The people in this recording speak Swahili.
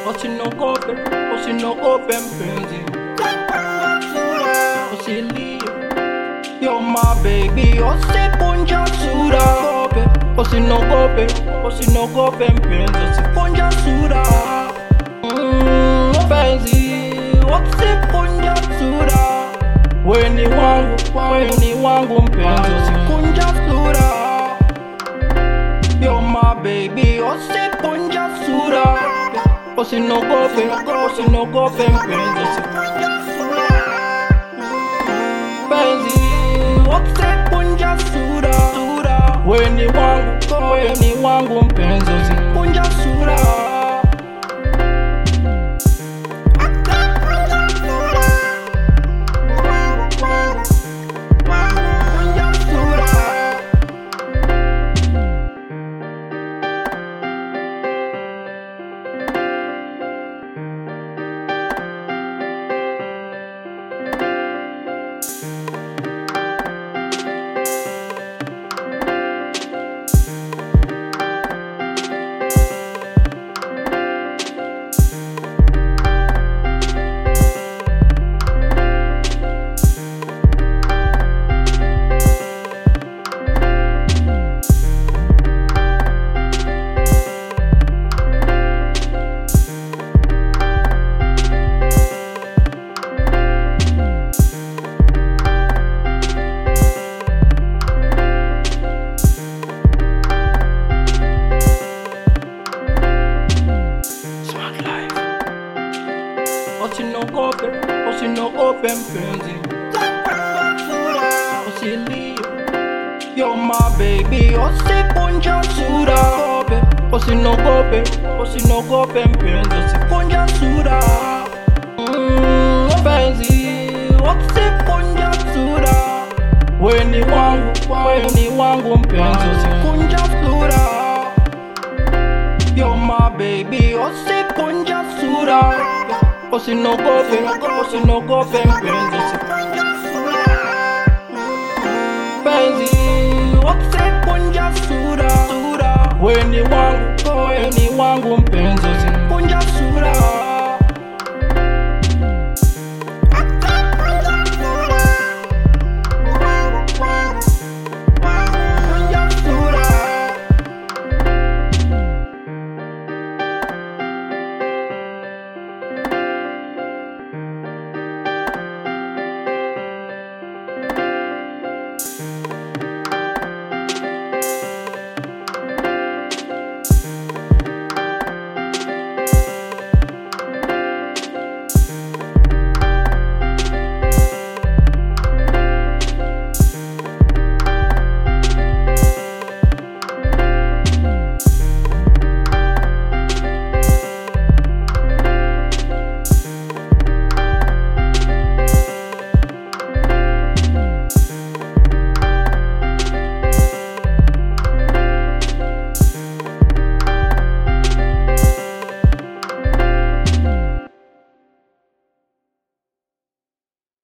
Usinogope mpenzi, usilie. You're my baby, usikunja sura. Usinogope mpenzi, usikunja sura. Mpenzi, usikunja sura. Wewe ni wangu mpenzi, usikunja sura. You're my baby, usikunja sura. Usinogope mpenzi, usikunja sura. Mpenzi, usikunja sura. Wewe ni wangu mpenzi, usikunja sura. Usinogope mpenzi, usilie. You're my baby, usikunja sura. Usinogope mpenzi, usikunja sura. Mpenzi, usikunja sura. Wewe ni wangu mpenzi, usikunja sura. You're my baby, usikunja sura. Usinogope mpenzi, usikunja sura. Mpenzi, usikunja sura. Wewe ni wangu mpenzi.